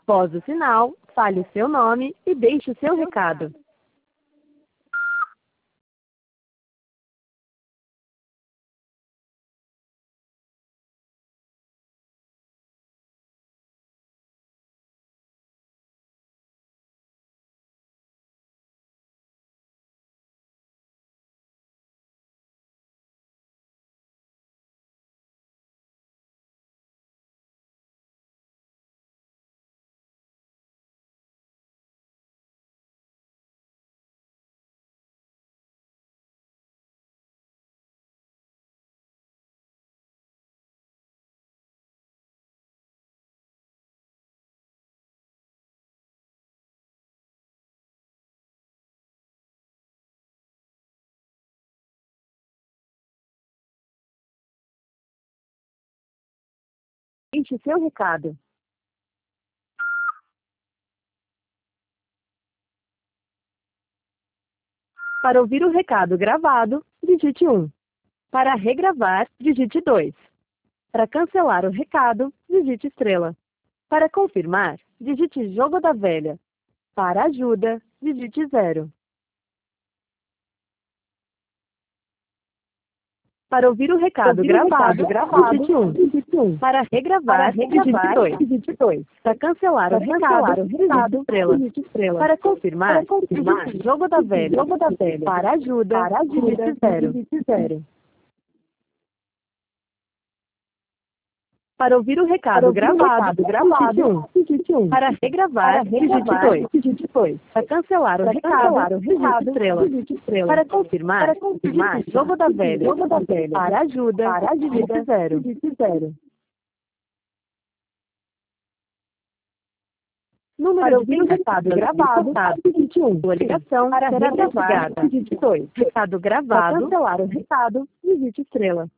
Após o sinal, fale o seu nome e deixe o seu recado. Deixe o seu recado. Para ouvir o recado gravado, digite 1. Para regravar, digite 2. Para cancelar o recado, digite estrela. Para confirmar, digite jogo da velha. Para ajuda, digite 0. Para ouvir o recado gravado, digite 1. Para regravar, digite 2. Para cancelar o recado, digite estrela. Para confirmar, digite jogo da velha. Para ajuda, digite 0. Para ouvir o recado gravado, digite 1. Para regravar, digite 2. Para cancelar o recado, digite estrela. Para confirmar, digite jogo da velha. Para ajuda, digite 0. Número de recado gravado, digite 1. Sua ligação será investigada. Digite 2. Recado gravado. Para cancelar o recado, digite estrela.